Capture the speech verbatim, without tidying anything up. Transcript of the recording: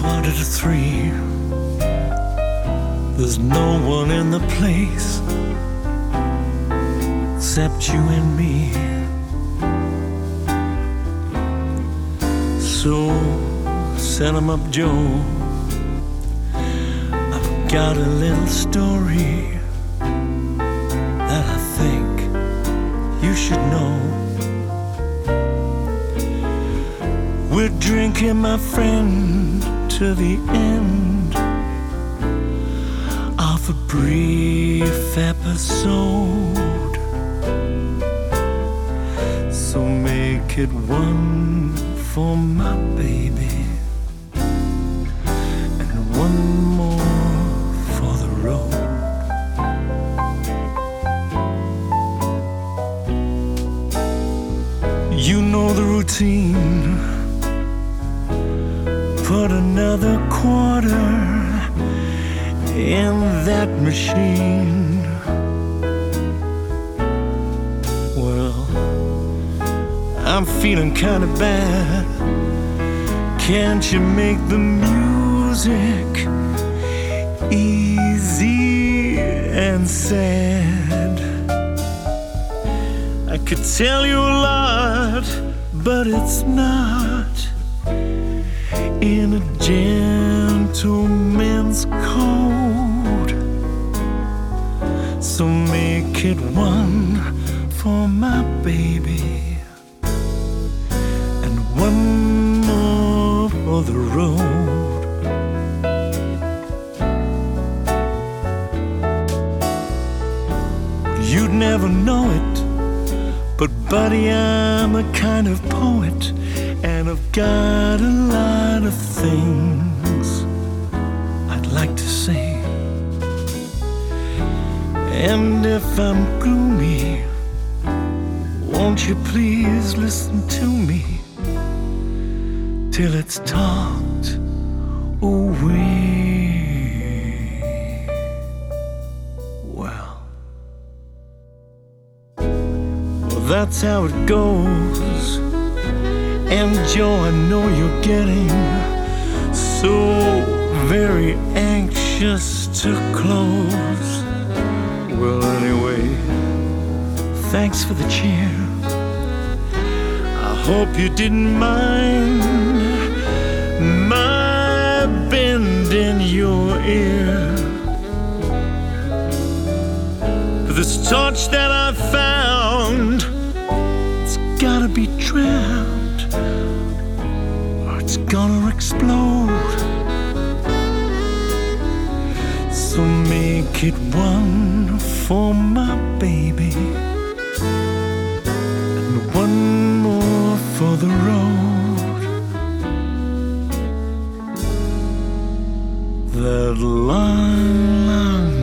party to three. There's no one in the place except you and me. So set 'em up, Joe. I've got a little story that I think you should know. We're drinking, my friend, to the end of a brief episode. So make it one for my baby and one more for the road. You know the routine. Put another quarter in that machine. Well, I'm feeling kinda bad. Can't you make the music easy and sad? I could tell you a lot, but it's not in a gentleman's code. So make it one for my baby and one more for the road. You'd never know it, but buddy, I'm a kind of poet, and I've got a lot of things I'd like to say. And if I'm gloomy, won't you please listen to me till it's talked away? Well, well, that's how it goes. And Joe, I know you're getting so very anxious to close. Well, anyway, thanks for the cheer. I hope you didn't mind my bend in your ear. This torch that I found, it's gotta be drowned, it's gonna explode. So make it one for my baby and one more for the road. That long, long